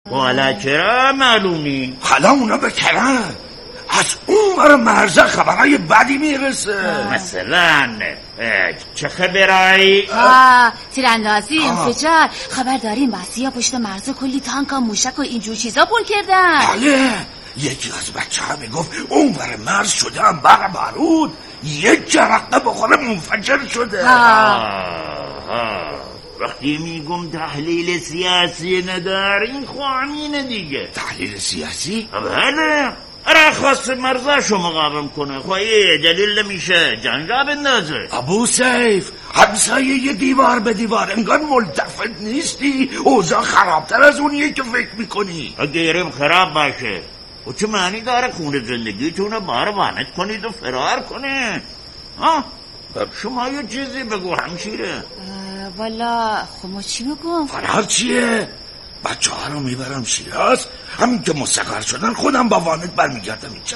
حالا چرا معلومی؟ حالا اونا بکنن از اون برای مرزه خبرهای بدی میرسه. مثلا چه خبرهایی؟ تیراندازی، انفجار. خبر داریم بسیار پشت مرزه کلی تانک و موشک و اینجور چیزا پول کردن. بله، یکی از بچه ها میگفت اون برای مرز شده هم بر بارود یک جرقه بخوره منفجر شده. وقتی میگم تحلیل سیاسی ندارین خوانینه دیگه. تحلیل سیاسی؟ بله، اره خواست مرزاشو مقاوم کنه، خواهی دلیل نمیشه جنگ را بندازه. ابو سیف، همسایه دیوار به دیوار، انگار ملتفت نیستی. اوضاع خرابتر از اونیه که فکر میکنی. اگرم خراب باشه و چه معنی داره خونه زندگیتونه بار وانت کنید و فرار کنه؟ شما یه چیزی بگو همشیره. والا خب ما چی بگم؟ فرار چیه؟ بچه ها رو میبرم شیراز، همین که مستقر شدن خودم با وانت برمیگردم اینجا.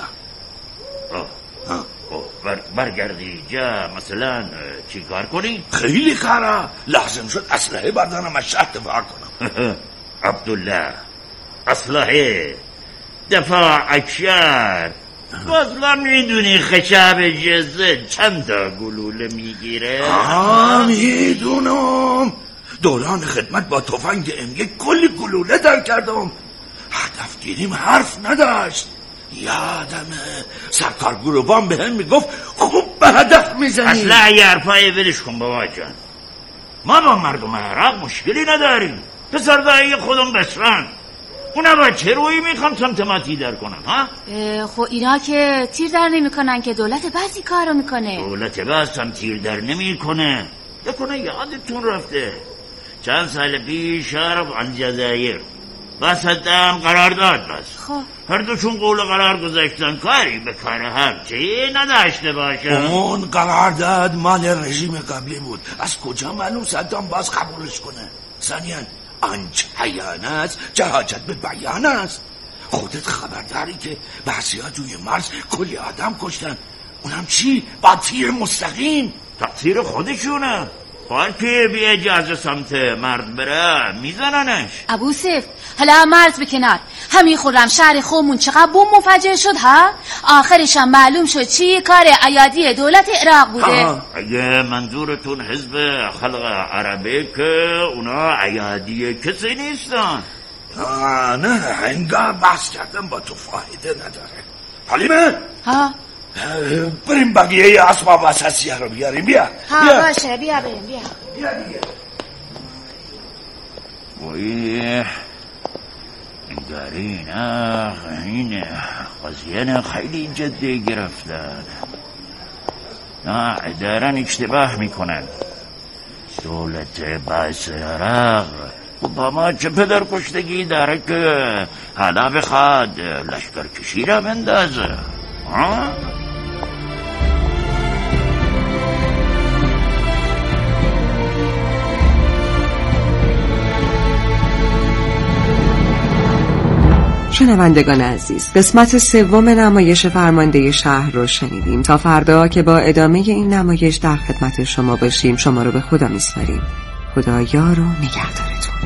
برگردی اینجا مثلا چی کار کنی؟ خیلی کارا، لازم شد اسلحه بردارم از شهر دفاع کنم. عبدالله، اسلحه دفاع اکشار بازلا میدونی خشاب جزه چند تا گلوله میگیره؟ میدونم، دوران خدمت با تفنگ M1 کلی گلوله در کردم. هدف گیریم حرف نداشت. یادمه سرکار گروبان به هم میگفت خوب به هدف میزنی. اصلا یه حرفای ولش کن بابا جان، ما با مردم عراق مشکلی نداریم. پسردایی خودم بسرن، اونا با چه روی میخوام سمت ما تیدر کنن ها؟ خب اینا که تیر در نمیکنن که دولت بعضی کارو میکنه. دولت بعض هم تیر در نمیکنه. بکنه یادتون رفته چند سال پیش شرف الجزایر با صدام قرار داد بس. خب هر دوشون قول قرار گذاشتن کاری به کار هرچی نداشته باشه. اون قرارداد مال رژیم قبلی بود، از کجا معلوم صدام باز قبولش کنه؟ ثانیاً آنچه حیان است جهاجت به بیان است. خودت خبرداری که بعضی‌ها توی مرز کلی آدم کشتن، اونم چی؟ با تیر مستقیم. تقصیر خودشونه، حال که بی اجازه سمت مرد بره میزننش. ابو سیف، حالا مرز بکنار، همین خورم شهر خومون چقدر بوم منفجر شد ها؟ آخرش هم معلوم شد چی کار ایادی دولت عراق بوده. اگه منظورتون حزب خلق عربه که اونا ایادی کسی نیستن. نه انگار بحث کردم با تو فایده نداره. حلیمه بریم بقیه اسباب اساسیه رو بیاریم. بیا باشه بیا بریم. بیا دیگه. انگاری این قضیه خیلی جدی گرفتن. دارن اشتباه میکنن. دولت باعث عراق با ما چه پدر کشتگی داره که حالا بخواد لشکر کشی را بندازه؟ شنوندگان عزیز، قسمت سوم نمایش فرمانده شهر رو شنیدیم. تا فردا که با ادامه این نمایش در خدمت شما باشیم، شما رو به خدا میسپاریم. خدا یار و نگهدارتون.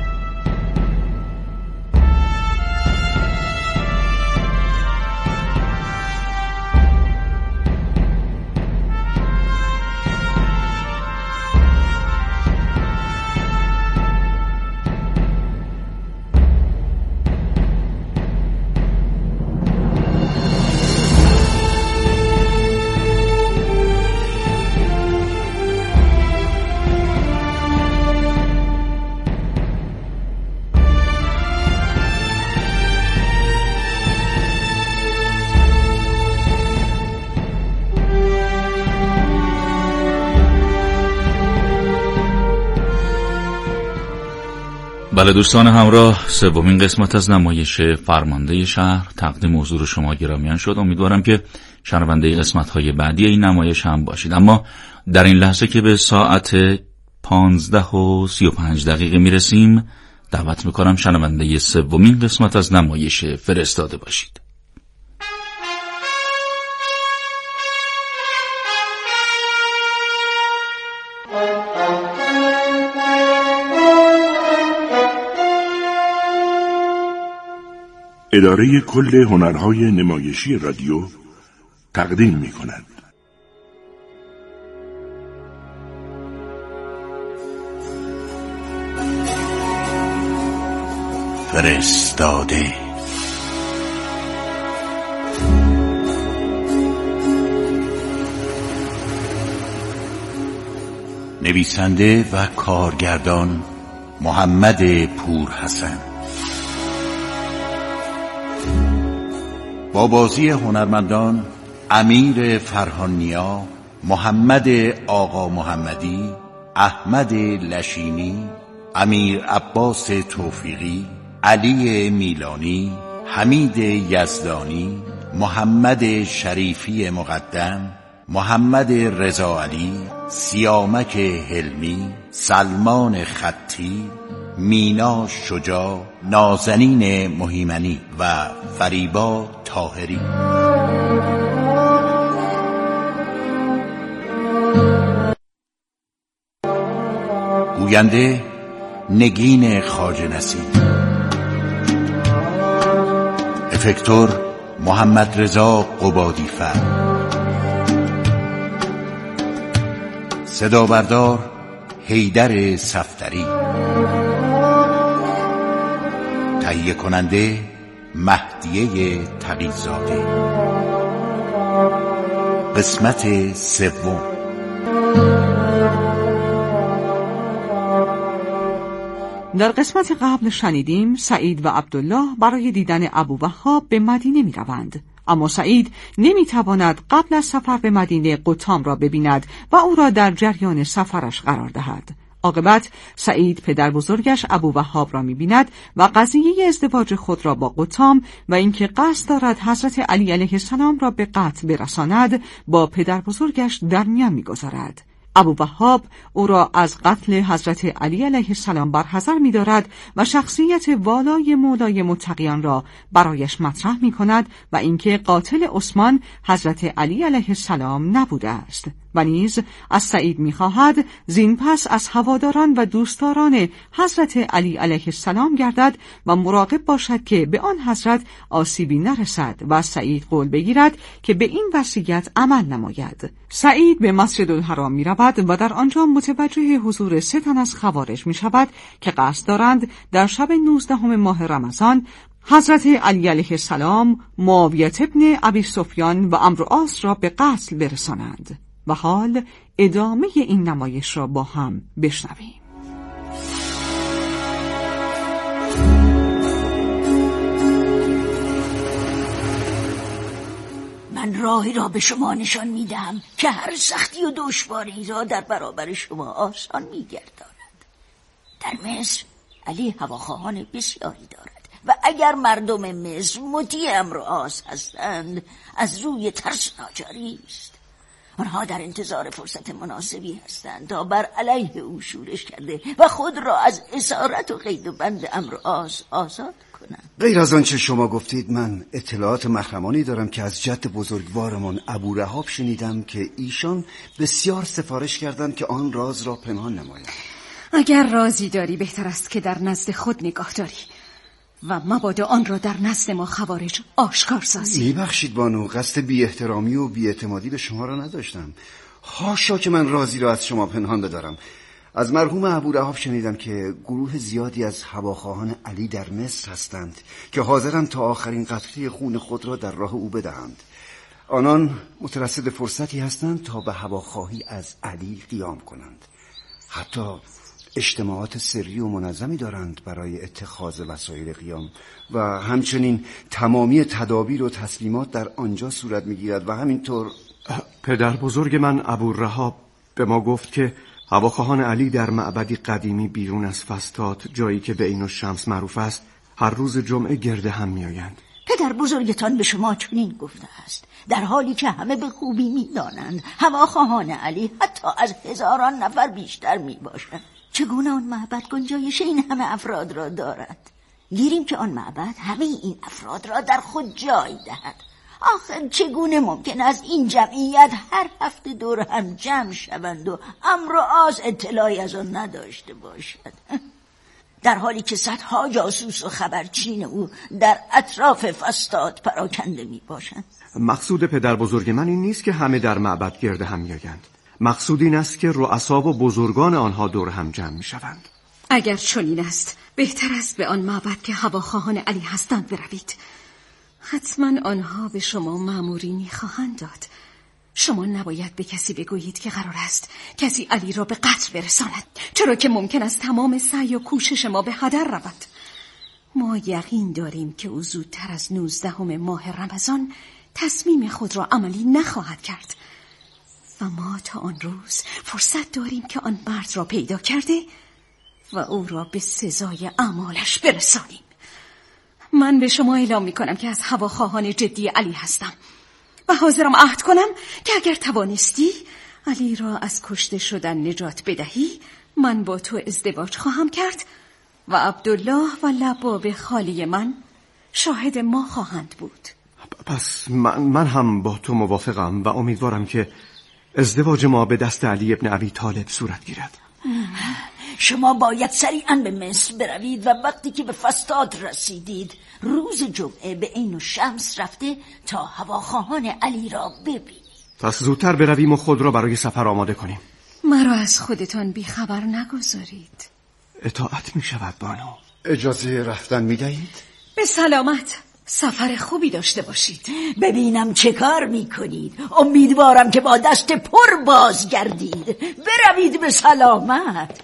بله دوستان همراه، سومین قسمت از نمایش فرمانده شهر تقدیم حضور شما گرامیان شد. امیدوارم که شنونده قسمت‌های بعدی این نمایش هم باشید. اما در این لحظه که به ساعت 15:35 میرسیم، دعوت میکنم شنونده سومین قسمت از نمایش فرستاده باشید. اداره کل هنرهای نمایشی رادیو تقدیم می‌کند. فرستاده. نویسنده و کارگردان محمد پورحسن، با بازی هنرمندان امیر فرهانیا، محمد آقا محمدی، احمد لشینی، امیر عباس توفیقی، علی میلانی، حمید یزدانی، محمد شریفی مقدم، محمد رضا علی، سیامک حلمی، سلمان خطی، مینا شجاع، نازنین مهیمنی و فریبا طاهری. گوینده نگین خواجه نصیر، افکتور محمد رضا قبادی‌فر، صدا بردار حیدر صفدری، تهیه کننده مهدیه تقی‌زاده. قسمت سوم. در قسمت قبل شنیدیم سعید و عبدالله برای دیدن ابووهاب به مدینه می روند. اما سعید نمی تواند قبل از سفر به مدینه قطام را ببیند و او را در جریان سفرش قرار دهد. عاقبت سعید پدر بزرگش ابووهاب را می بیند و قضیه ازدواج خود را با قطام و اینکه قصد دارد حضرت علی علیه السلام را به قتل برساند با پدر بزرگش در میان می گذارد. ابووهاب او را از قتل حضرت علی علیه السلام برحذر می دارد و شخصیت والای مولای متقیان را برایش مطرح می کند و اینکه قاتل عثمان حضرت علی علیه السلام نبوده است و نیز از سعید می خواهد زین پس از هواداران و دوستداران حضرت علی علیه السلام گردد و مراقب باشد که به آن حضرت آسیبی نرسد و سعید قول بگیرد که به این وصیت عمل نماید. سعید به مسجد الحرام می رود و در آنجا متوجه حضور 3 تن از خوارج می شود که قصد دارند در شب 19 ماه رمضان حضرت علی علیه السلام، معاویه ابن ابی سفیان و عمرو عاص را به قتل برسانند. و حال ادامه این نمایش را با هم بشنویم. من راهی را به شما نشان میدم که هر سختی و دشواری را در برابر شما آسان میگرداند. در مصر علی هواخواهان بسیاری دارد و اگر مردم مصر مطیع عمرو عاص هستند از روی ترس ناچاری است. آنها در انتظار فرصت مناسبی هستند تا بر علیه او شورش کرده و خود را از اسارت و قید و بند عمرو عاص آزاد کنند. غیر از آنچه شما گفتید من اطلاعات مخرمانی دارم که از جد بزرگوارمان ابورهاب شنیدم که ایشان بسیار سفارش کردند که آن راز را پنهان نمایند. اگر رازی داری بهتر است که در نزد خود نگاه داری و مبادا آن را در نزد ما خوارج آشکار سازی. میبخشید بانو، قصد بی احترامی و بی اعتمادی به شما را نداشتم. حاشا که من رازی را از شما پنهان بدارم. از مرحوم ابورهاب شنیدم که گروه زیادی از هواخواهان علی در مصر هستند که حاضرند تا آخرین قطره خون خود را در راه او بدهند. آنان مترصد فرصتی هستند تا به هواخواهی از علی قیام کنند. حتی اجتماعات سری و منظمی دارند برای اتخاذ وسایل قیام و همچنین تمامی تدابیر و تسلیمات در آنجا صورت میگیرد و همینطور پدر بزرگ من ابورهاب به ما گفت که هواخواهان علی در معبدی قدیمی بیرون از فستاد، جایی که به عین الشمس معروف است، هر روز جمعه گرد هم میآیند. پدر بزرگتان به شما چنین گفته است، در حالی که همه به خوبی میدانند هواخواهان علی حتی از 1000 نفر بیشتر میباشند. چگونه آن معبد گنجایش این همه افراد را دارد؟ گیریم که آن معبد همه این افراد را در خود جای دهد. آخر چگونه ممکن است این جمعیت هر هفته دور هم جمع شوند و عمرو عاص اطلاعی از آن نداشته باشد؟ در حالی که صدها جاسوس و خبرچین او در اطراف فستاد پراکنده می باشند. مقصود پدر بزرگ من این نیست که همه در معبد گرد هم میآیند. مقصود این است که رؤسا و بزرگان آنها دور هم جمع می شوند. اگر چنین است بهتر است به آن معبد که هواخواهان علی هستند بروید. حتما آنها به شما مأمورینی خواهند داد. شما نباید به کسی بگویید که قرار است کسی علی را به قتل برساند، چرا که ممکن است تمام سعی و کوشش ما به هدر رود. ما یقین داریم که او زودتر از 19 ماه رمضان تصمیم خود را عملی نخواهد کرد و ما تا آن روز فرصت داریم که آن مرد را پیدا کرده و او را به سزای اعمالش برسانیم. من به شما اعلام می‌کنم که از هواخواهان جدی علی هستم و حاضرم عهد کنم که اگر توانستی علی را از کشته شدن نجات بدهی، من با تو ازدواج خواهم کرد و عبدالله و لباب خالی من شاهد ما خواهند بود. پس من هم با تو موافقم و امیدوارم که ازدواج ما به دست علی ابن ابی طالب صورت گیرد. شما باید سریعاً به مصر بروید و وقتی که به فستاد رسیدید روز جمعه به عین الشمس رفته تا هواخواهان علی را ببینید. پس زودتر برویم و خود را برای سفر آماده کنیم. مرا از خودتان بیخبر نگذارید. اطاعت می شود بانو. اجازه رفتن می دهید؟ به سلامت. سفر خوبی داشته باشید. ببینم چه کار می کنید. امیدوارم که با دست پر بازگردید. بروید به سلامت.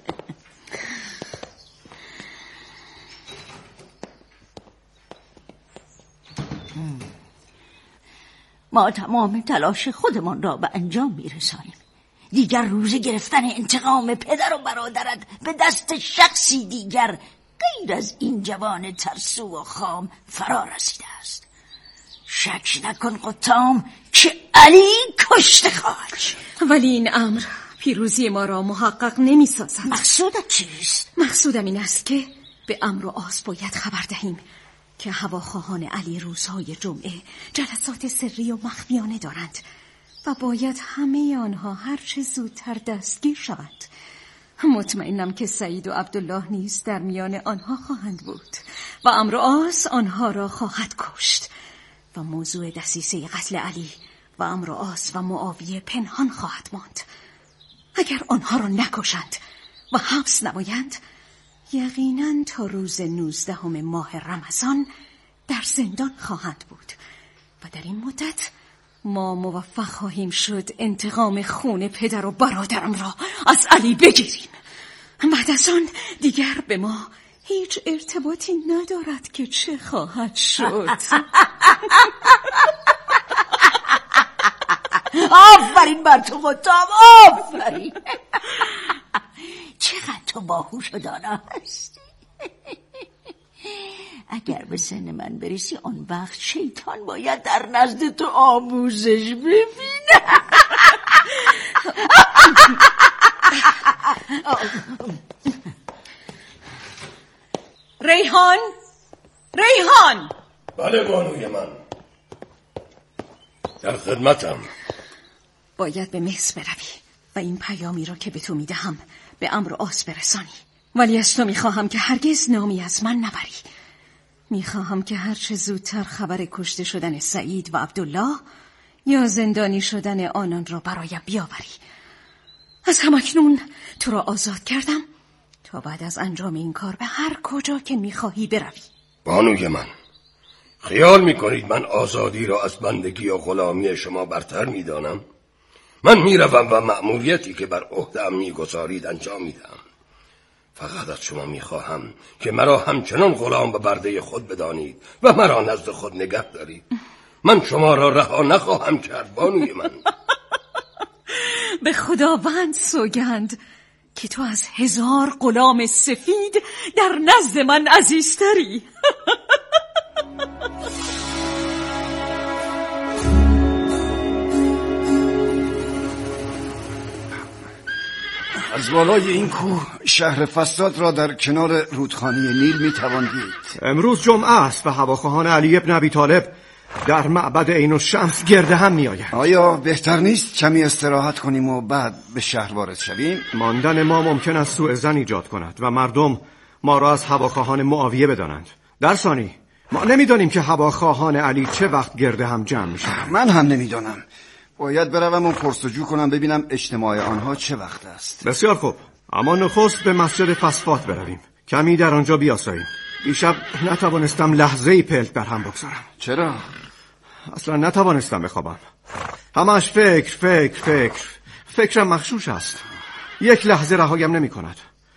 ما تمام تلاش خودمان را به انجام می رسانیم. دیگر روز گرفتن انتقام پدر و برادرت به دست شخصی دیگر غیر از این جوان ترسو و خام فرا رسیده است. شک نکن قطام که علی کشته خواهد شد. ولی این امر پیروزی ما را محقق نمی سازد. مقصودت چیست؟ مقصودم این است که به امر و آس باید خبر دهیم که هواخواهان علی روزهای جمعه جلسات سری و مخفیانه دارند و باید همه آنها هر چه زودتر دستگیر شوند. مطمئنم که سعید و عبدالله نیز در میان آنها خواهند بود و امر و آس آنها را خواهد کشت و موضوع دسیسه قتل علی و امر و آس و معاویه پنهان خواهد ماند. اگر آنها را نکشند و حبس نمایند، یقیناً تا روز 19 ماه رمضان در زندان خواهند بود و در این مدت ما موفق خواهیم شد انتقام خون پدر و برادرم را از علی بگیریم. بعد از آن دیگر به ما هیچ ارتباطی ندارد که چه خواهد شد. آفرین بر تو قطام، آفرین. چقدر تو باهوش و دانا هستی. اگر به سن من برسی آن وقت شیطان باید در نزد تو آموزش ببینه. ریحان، ریحان. بله بانوی من، در خدمتم. باید به مصر بروی و این پیامی را که به تو میدهم به امر آس برسانی. ولی از تو میخواهم که هرگز نامی از من نبری. میخواهم که هرچه زودتر خبر کشته شدن سعید و عبدالله یا زندانی شدن آنان را برایم بیاوری. از همکنون تو را آزاد کردم تا بعد از انجام این کار به هر کجا که میخواهی بروی. بانوی من، خیال میکنید من آزادی را از بندگی و غلامی شما برتر میدانم؟ من میروم و مأموریتی که بر عهده‌ام میگذارید انجام میدم. فقط از شما میخواهم که مرا همچنان غلام و برده خود بدانید و مرا نزد خود نگه دارید. من شما را رها نخواهم کرد بانوی من. به خداوند سوگند که تو از 1000 غلام سفید در نزد من عزیزتری. از بالای این کوه شهر فستاد را در کنار رودخانه نیل میتوان دید. امروز جمعه است و هواخواهان علی ابن ابی طالب در معبد عین الشمس گرد هم میآیند. آیا بهتر نیست کمی استراحت کنیم و بعد به شهر وارد شویم؟ ماندن ما ممکن است سوء ظن ایجاد کند و مردم ما را از هواخواهان معاویه بدانند. در ثانی ما نمیدانیم که هواخواهان علی چه وقت گرد هم جمع میشن. من هم نمیدانم. باید بروم و پرسجو کنم ببینم اجتماع آنها چه وقت است. بسیار خوب، اما نخست به مسجد فصفات برویم، کمی در آنجا بیاساییم. دیشب نتوانستم لحظه‌ای پلک بر هم بگذارم. چرا؟ اصلا نتوانستم بخوابم. همش فکرم مغشوش است. یک لحظه رهایم نمی کند.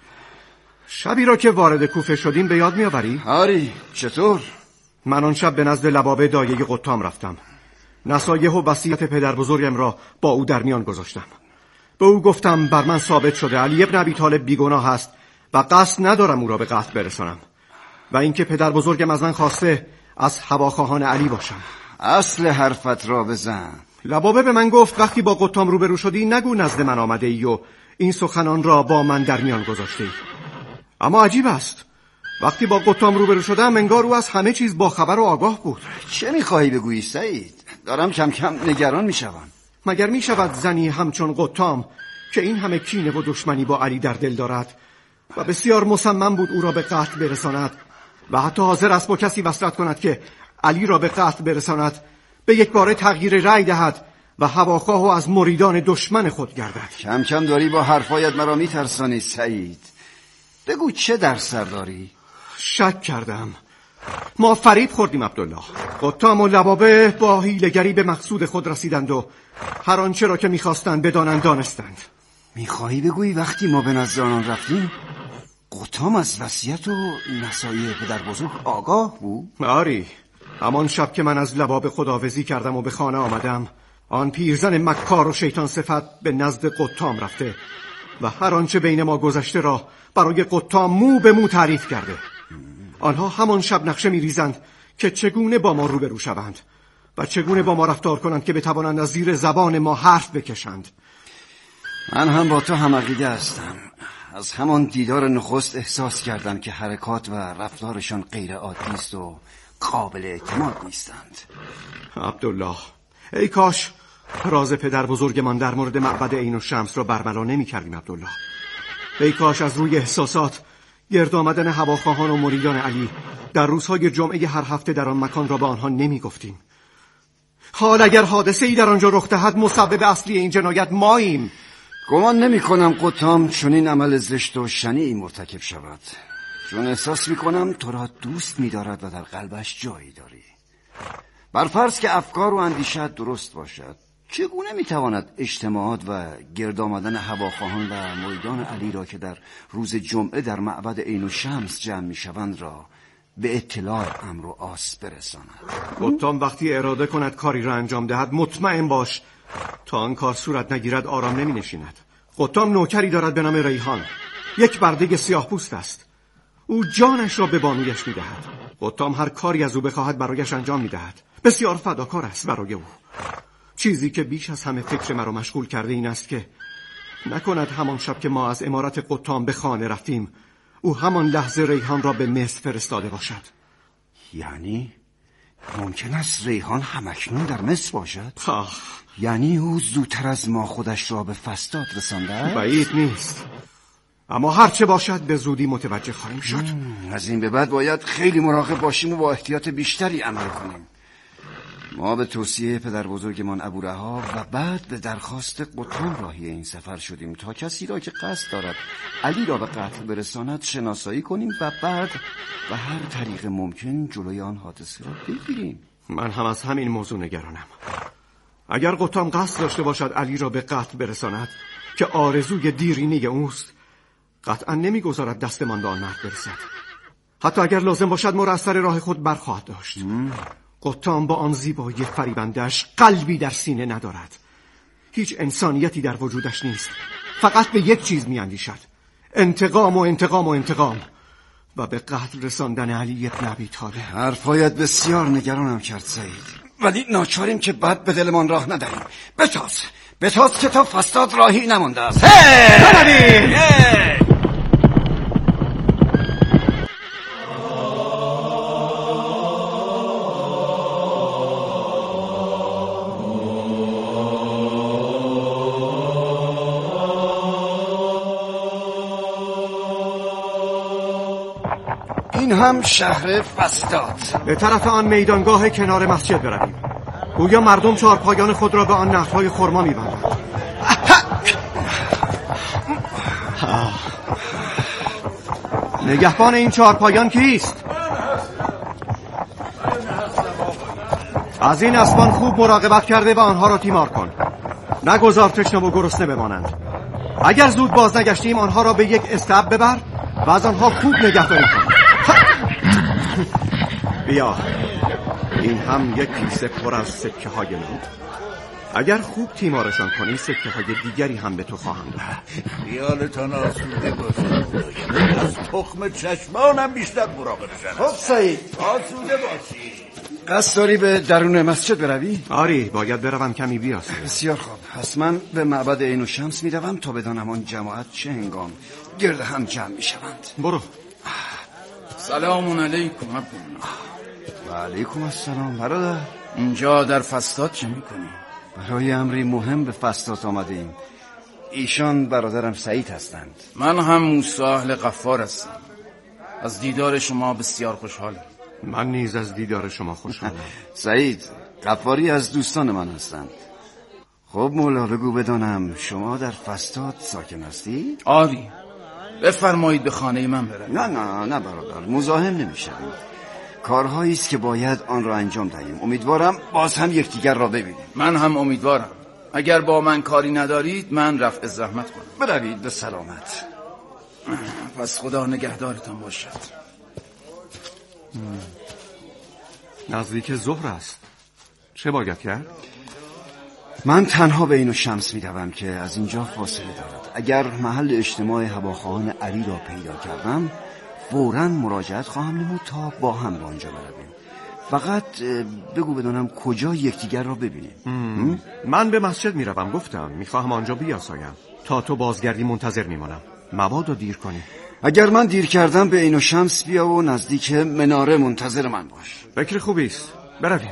شبی را که وارد کوفه شدیم به یاد میآوری؟ آری، چطور؟ من آن شب به نزد لبابه دایه قطام رفتم. نصایح و وصیت پدر بزرگم را با او در میان گذاشتم. به او گفتم بر من ثابت شده علی ابن ابی طالب بیگناه است و قصد ندارم او را به قتل برسانم و اینکه پدر بزرگم از من خواسته از هواخواهان علی باشم. اصل حرفت را بزن. لبابه به من گفت وقتی با قطام روبرو شدی نگو نزد من آمده ای و این سخنان را با من در میان گذاشته ای. اما عجیب است، وقتی با قطام روبرو شدم انگار او از همه چیز با خبر و آگاه بود. چه میخواهی بگویی سعید؟ دارم کم کم نگران میشوم. مگر میشود زنی همچون قطام که این همه کینه و دشمنی با علی در دل دارد و بسیار مصمم بود او را به قتل برساند و حتی حاضر است با کسی وصلت کند که علی را به قتل برساند، به یک باره تغییر رأی دهد و هواخواه و از مریدان دشمن خود گردد؟ کم کم داری با حرفایت مرا میترسانی سعید. بگو چه در سر داری؟ شک کردم. ما فریب خوردیم عبدالله. قطام و لبابه با حیله‌گری به مقصود خود رسیدند و هر آنچه را که می‌خواستند بدانند دانستند. میخواهی بگویی وقتی ما به نزد آنان رفتیم قطام از وصیت و نصایح پدر بزرگ آگاه بود؟ آری، همان شب که من از لبابه خداحافظی کردم و به خانه آمدم، آن پیرزن مکار و شیطان صفت به نزد قطام رفته و هر آنچه بین ما گذشته را برای قطام مو به مو تعریف کرده. آنها همان شب نقشه می‌ریزند که چگونه با ما روبرو شوند و چگونه با ما رفتار کنند که بتوانند از زیر زبان ما حرف بکشند. من هم با تو هم عقیده هستم. از همان دیدار نخست احساس کردم که حرکات و رفتارشان غیر عادی است و قابل اعتماد نیستند. عبدالله، ای کاش راز پدر بزرگمان در مورد معبد عین الشمس را برملا نمی کردیم. عبدالله، ای کاش از روی احساسات گرد آمدن هواخواهان و مریدان علی در روزهای جمعه هر هفته در آن مکان را به آنها نمی گفتیم. حال اگر حادثه ای در آنجا رخ دهد مسبب اصلی این جنایت ماییم. گمان نمی کنم قطام چنین عمل زشت و شنیعی مرتکب شود، چون احساس می کنم تو را دوست می دارد و در قلبش جایی داری. برفرض که افکار و اندیشت درست باشد، چگونه می تواند اجتماعات و گرد آمدن هواخواهان و مریدان علی را که در روز جمعه در معبد عین الشمس جمع می شوند را به اطلاع امر و آس برساند؟ قطام وقتی اراده کند کاری را انجام دهد مطمئن باش تا آن کار صورت نگیرد آرام نمی نشیند. قطام نوکری دارد به نام ریحان، یک برده سیاه پوست است. او جانش را به بانویش می دهد. قطام هر کاری از او بخواهد برایش انجام می دهد. بسیار فداکار است برای او. چیزی که بیش از همه فکر مرا مشغول کرده این است که نکند همان شب که ما از امارت قطام به خانه رفتیم او همان لحظه ریحان را به مصر فرستاده باشد. یعنی ممکن است ریحان همکنون در مصر باشد؟ آه. یعنی او زودتر از ما خودش را به فسطاط رسانده؟ بعید نیست، اما هرچه باشد به زودی متوجه خواهیم شد. از این به بعد باید خیلی مراقب باشیم و با احتیاط بیشتری عمل کنیم. ما به توصیه پدر بزرگمان ابورها و بعد به درخواست قطام راهی این سفر شدیم تا کسی را که قصد دارد علی را به قتل برساند شناسایی کنیم و بعد و هر طریق ممکن جلوی آن حادثه را بگیریم. من هم از همین موضوع نگرانم. اگر قطام قصد داشته باشد علی را به قتل برساند که آرزوی دیرینه اوست، قطعا نمیگذارد دستمان به آن مرد برسد. حتی اگر لازم باشد ما را از سر راه خود برخواهد داشت. قطام با آن زیبایی فریبنده‌اش قلبی در سینه ندارد. هیچ انسانیتی در وجودش نیست. فقط به یک چیز می‌اندیشد: انتقام و انتقام و انتقام و به قتل رساندن علی ابن ابی طالب. حرفایت بسیار نگرانم کرد سعید، ولی ناچاریم که بعد به دلمان راه ندهیم. بتاز که تا فسطاط راهی نمانده است. این هم شهر فستاد. به طرف آن میدانگاه کنار مسجد برویم. گویا مردم چهارپایان خود را به آن نخل‌های خرما می‌بندند. نگهبان این چهارپایان کیست؟ از این اسبان خوب مراقبت کرده و آنها را تیمار کن. نگذار تشنه و گرسنه بمانند. اگر زود باز نگشتیم آنها را به یک اسطبل ببر و از آنها خوب نگهداری کن. بیا، این هم یک کیسه پر از سکه های نو. اگر خوب تیمارشان کنی سکه های دیگری هم به تو خواهم داد. خیالتان آسوده باشید. از تخم چشمانم بیشتر مراقبشم. خب سعید، آسوده باشی. قصد داری به درون مسجد بروی؟ آری، باید بروم کمی بیاسم. بسیار خوب. پس من به معبد عین الشمس میروم تا بدانم آن جماعت چه هنگام گرد هم جمع میشوند. برو. سلام علیکم عبدالله. و علیکم السلام برادر. اینجا در فستاد چه میکنی؟ برای امری مهم به فستاد آمده ایم. ایشان برادرم سعید هستند. من هم موسی اهل غفار هستم. از دیدار شما بسیار خوشحالم. من نیز از دیدار شما خوشحالم. سعید، غفاری از دوستان من هستند. خب مولا بگو بدانم شما در فستاد ساکن هستی؟ آری، بفرمایید به خانه من بروید. نه برادر، مزاحم نمیشم. کارهایی است که باید آن را انجام دهیم. امیدوارم باز هم یکدیگر را ببینیم. من هم امیدوارم. اگر با من کاری ندارید من رفع زحمت کنم. بروید به سلامت. پس خدا نگهدارتان باشد. نزدیک ظهر است. چه باید کرد؟ من تنها به عین الشمس می‌روم که از اینجا فاصله دارد. اگر محل اجتماع هواخواهان علی را پیدا کردم فوراً مراجعت خواهم نمود تا با هم به آنجا برویم. فقط بگو بدانم کجا یکدیگر را ببینیم. من به مسجد میروم، گفتم میخواهم آنجا بیاسایم. تا تو بازگردی منتظر میمانم، مبادا دیر کنی. اگر من دیر کردم به عین الشمس بیا و نزدیک مناره منتظر من باش. فکر خوبی است. برویم.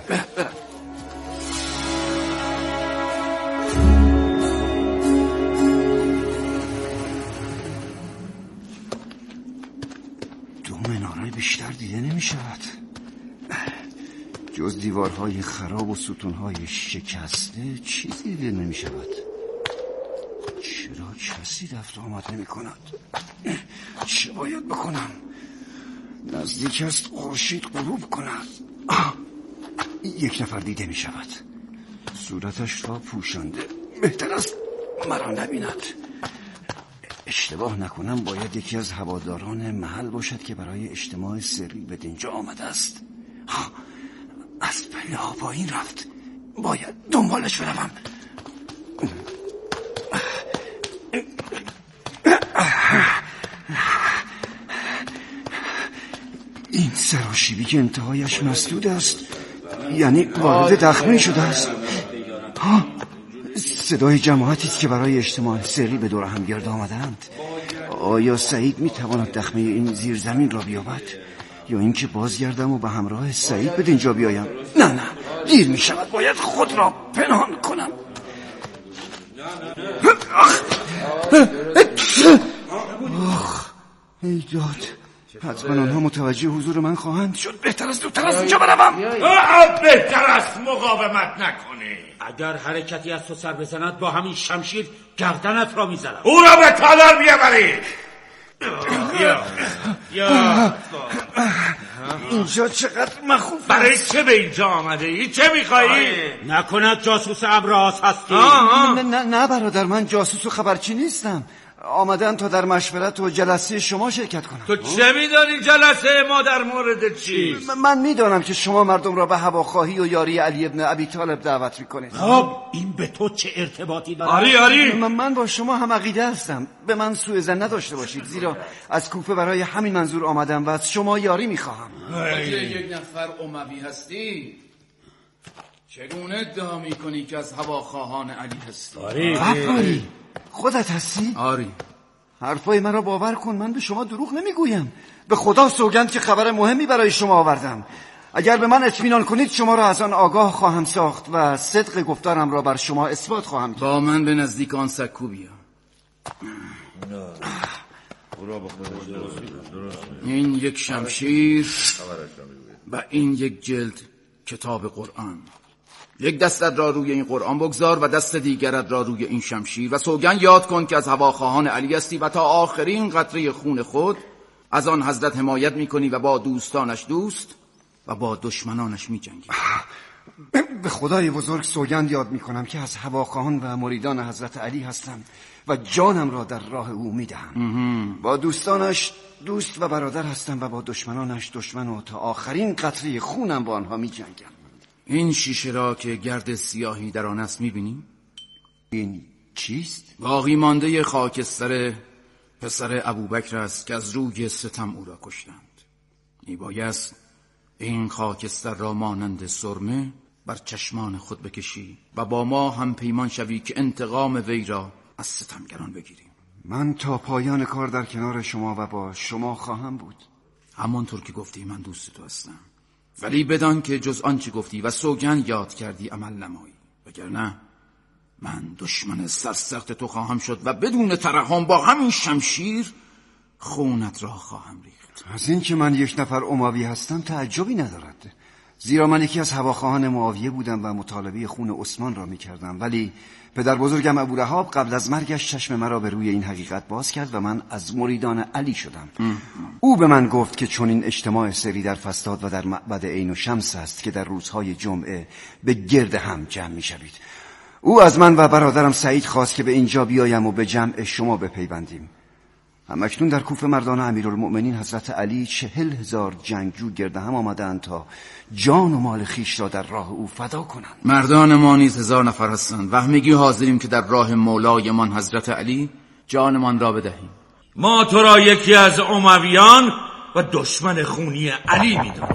دو مناره بیشتر دیده نمی شود. جز دیوارهای خراب و ستونهای شکسته چیزی دیده نمی شود. چرا کسی رفت آمد نمی کند؟ چه باید بکنم؟ نزدیک است خورشید غروب کند. یک نفر دیده می شود. صورتش را پوشانده. بهتر است مرا نبیند. اشتباه نکنم باید یکی از هواداران محل باشد که برای اجتماع سری به دینجا آمده است. از پله ها پایین رفت. باید دنبالش بروم. این سراشیبی که انتهایش مسدود است، یعنی وارد دخمه شده است. صدای جماعتی است که برای اجتماع سری به دور هم گرد آمدند. آیا سعید میتواند دخمه این زیرزمین را بیابد یا اینکه بازگردم و به همراه سعید به اینجا بیایم؟ نه دیر می شود. باید خود را پنهان کنم. ای داد، حتما آنها متوجه حضور من خواهند شد. بهتر از زودتر از اینجا بروم. بهتر است مقاومت نکنی. اگر حرکتی از تو سر بزند با همین شمشیر گردنت را میزنم. او را به تالار بیاورید. اینجا چقدر مخوف. برای چه به اینجا آمده ای؟ چه میخوایی؟ نکند جاسوس امراض هستی؟ نه برادر، من جاسوس و خبرچی نیستم. آمدن تا در مشورت و جلسه شما شرکت کنم. تو چه میدانی جلسه ما در مورد چیست؟ من میدانم که شما مردم را به هواخواهی و یاری علی ابن ابی طالب دعوت میکنید. خب این به تو چه ارتباطی داره؟ آری من با شما هم عقیده هستم. به من سوء ظن نداشته باشید، زیرا از کوفه برای همین منظور آمدم و از شما یاری میخواهم. یک نفر اموی هستی؟ چگونه ادعا میکنی که از هواخواهان علی هستی؟ آری خودت هستی؟ آری. حرفای من را باور کن، من به شما دروغ نمیگویم. به خدا سوگند که خبر مهمی برای شما آوردم. اگر به من اطمینان کنید شما را از آن آگاه خواهم ساخت و صدق گفتارم را بر شما اثبات خواهم کرد. با من به نزدیک آن سکو بیا. این یک شمشیر و این یک جلد کتاب قرآن. یک دستت را روی این قرآن بگذار و دست دیگرت را روی این شمشیر و سوگند یاد کن که از هواخواهان علی هستی و تا آخرین قطره خون خود از آن حضرت حمایت میکنی و با دوستانش دوست و با دشمنانش میجنگی. به خدای بزرگ سوگند یاد میکنم که از هواخواهان و مریدان حضرت علی هستم و جانم را در راه او میدهم. با دوستانش دوست و برادر هستم و با دشمنانش دشمن و تا آخرین قطره خونم با آنها میجنگم. این شیشه را که گرد سیاهی در آن است میبینی؟ این چیست؟ باقی مانده خاکستر پسر ابوبکر است که از روی ستم او را کشتند. میبایست این خاکستر را مانند سرمه بر چشمان خود بکشی و با ما هم پیمان شوی که انتقام وی را از ستمگران بگیریم. من تا پایان کار در کنار شما و با شما خواهم بود. همانطور که گفتی من دوست تو هستم، ولی بدان که جز آنچه گفتی و سوگند یاد کردی عمل نمایی، وگرنه من دشمن سرسخت تو خواهم شد و بدون ترحم با همین شمشیر خونت را خواهم ریخت. از این که من یک نفر اموی هستم تعجبی ندارد، زیرا من یکی از هواخواهان معاویه بودم و مطالبه خون عثمان را می‌کردم، ولی پدر بزرگم ابورهاب قبل از مرگش چشم مرا به روی این حقیقت باز کرد و من از مریدان علی شدم. او به من گفت که چون این اجتماع سری در فستاد و در معبد عین و شمس است که در روزهای جمعه به گرد هم جمع می‌شوید. او از من و برادرم سعید خواست که به اینجا بیایم و به جمع شما بپیوندیم. همکنون در کوفه مردان امیرالمؤمنین حضرت علی 40,000 جنگجو گرد هم آمدند تا جان و مال خیش را در راه او فدا کنند. مردان ما نیز 1000 نفر هستند و همگی حاضریم که در راه مولایمان حضرت علی جانمان را بدهیم. ما تو را یکی از امویان و دشمن خونی علی می‌دانیم.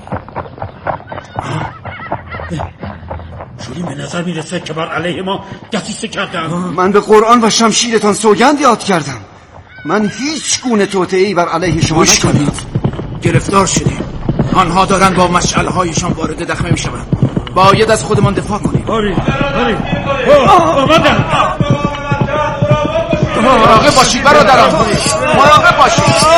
شوری به نظر میرسه که بر علیه ما دسیسه کردند. من به قرآن و شمشیرتان سوگند یاد کردم. من هیچ گونه توطئه‌ای بر علیه شما نکردم. گرفتار شدیم. آنها دارند با مشعل‌هایشان وارد دخمه می‌شوند. باید از خودمان دفاع کنیم. آمدن. مراقب باشید برادران. مراقب باشید.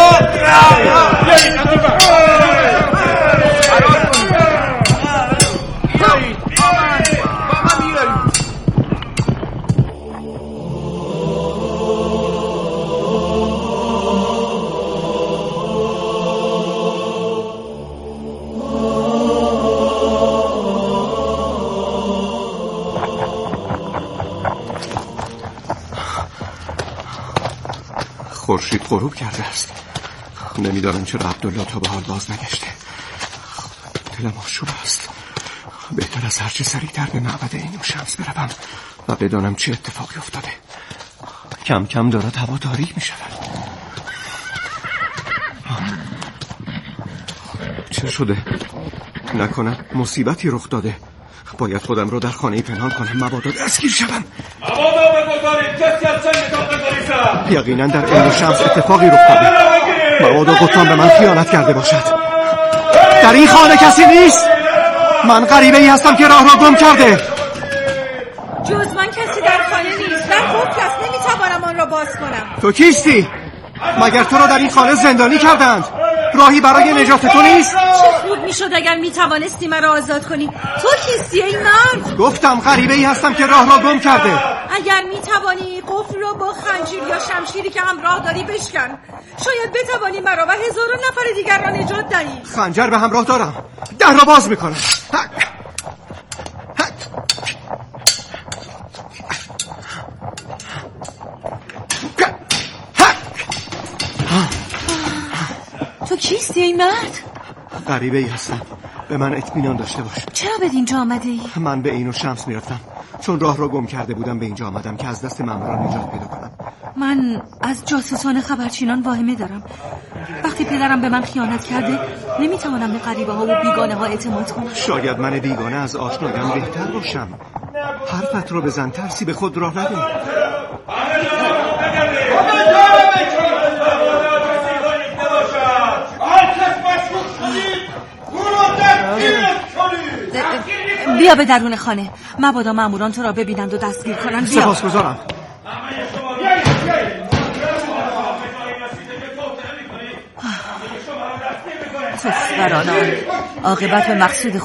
خورشید غروب کرده است. نمیدانم چرا عبدالله تا به حال باز نگشته. دلم آشوب است. بهتر از هرچه سریعتر به معبد عین و شمس بروم و بدانم چه اتفاقی افتاده. کم کم دارد هوا تاریک می شود. چه شده؟ نکنم مصیبتی رخ داده. باید خودم رو در خانه پنهان کنم مبادا دستگیر شوم. مبادا بگذارید کسی از چنگتان بگذاریزم. یقینا در عین و شمس اتفاقی رخ داده. مبادا قطان به من خیانت کرده باشد. در این خانه کسی نیست. من غریبه ای هستم که راه را گم کرده. جز من کسی در خانه نیست. در قفل است. نمیتوانم آن را باز کنم. تو کیستی؟ مگر تو را در این خانه زندانی کردند؟ راهی برای نجات تو نیست؟ چه خوب میشد اگر میتوانستی مرا آزاد کنی. تو کیستی ای مرد؟ گفتم غریبه ای هستم که راه را گم کرده. اگر میتوانی قفل را با خنجیر یا شمشیری که همراه داری بشکن، شاید بتوانی مرا و 1000 نفر دیگر را نجات دهی. خنجر به همراه دارم. در را باز میکنم. تو کیستی ای مرد؟ غریبه ای هستم. به من اطمینان داشته باش. چرا به اینجا آمده ای؟ من به عین و شمس میرفتم. چون راه را گم کرده بودم به اینجا آمدم که از دست ماموران نجات پیدا کنم. من از جاسوسان خبرچینان واهمه دارم. وقتی پدرم به من خیانت کرده نمیتوانم به غریبه ها و بیگانه ها اعتماد کنم. شاید من بیگانه از آشنایان بهتر باشم. حرفت رو بزن، ترسی به خود راه نده. بیا به درون خانه. مبادا ماموران تو را ببینند و دستگیر کنند. سپاسگزارم. تخبرانان، عاقبت به مقصود